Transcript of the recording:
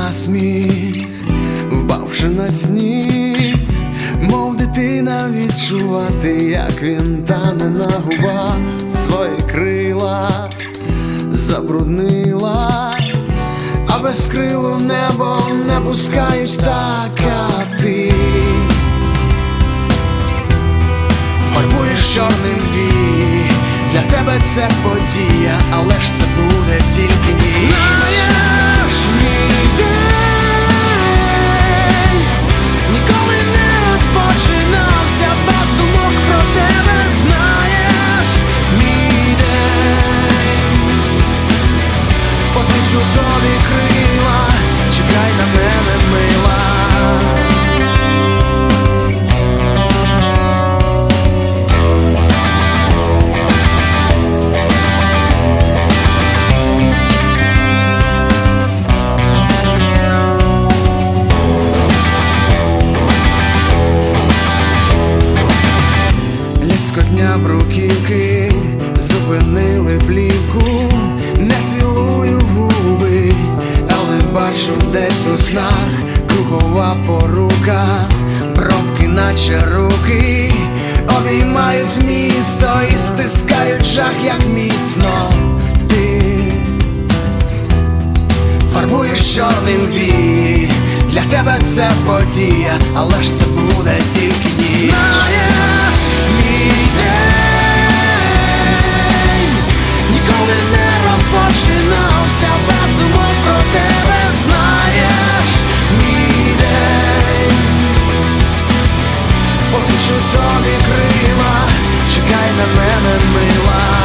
насміх, впавши на сніг, мов дитина відчувати, як він тане на губах, свої крила забруднила, а без крилу небо не пускають так, а ти фарбуєш чорним вій. Для тебе це подія, але ж це буде тільки ні. Знаєш, мій день ніколи не розпочинався без думок про тебе. Знаєш, мій день позичу тобі крила, чекай на мене, мила. Ліскотня бруківки зупинили плівку, не цілую в губи, але бачу десь у снах кругова порука, пробки наче руки обіймають місто і стискають жах, як міцно ти фарбуєш чорним вій. Для тебе це подія, але ж це буде тільки ні. Знаєш, мій день ніколи не розпочинався без думок про тебе. Знаєш, мій день позичу тобі крила, чекай на мене, мила.